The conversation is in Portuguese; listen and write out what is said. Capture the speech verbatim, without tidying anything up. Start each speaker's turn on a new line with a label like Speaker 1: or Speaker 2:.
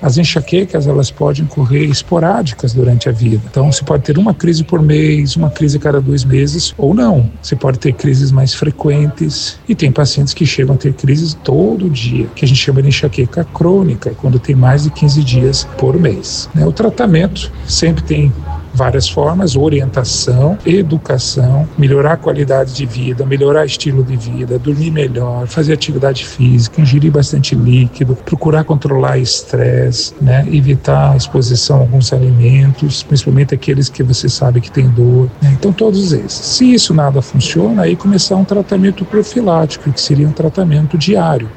Speaker 1: As enxaquecas, elas podem ocorrer esporádicas durante a vida. Então, você pode ter uma crise por mês, uma crise a cada dois meses, ou não. Você pode ter crises mais frequentes, e tem pacientes que chegam a ter crises todo dia, que a gente chama de enxaqueca crônica, quando tem mais de quinze dias por mês. O tratamento sempre tem várias formas: orientação, educação, melhorar a qualidade de vida, melhorar o estilo de vida, dormir melhor, fazer atividade física, ingerir bastante líquido, procurar controlar estresse, né? Evitar a exposição a alguns alimentos, principalmente aqueles que você sabe que tem dor, né? Então todos esses. Se isso nada funciona, aí começar um tratamento profilático, que seria um tratamento diário.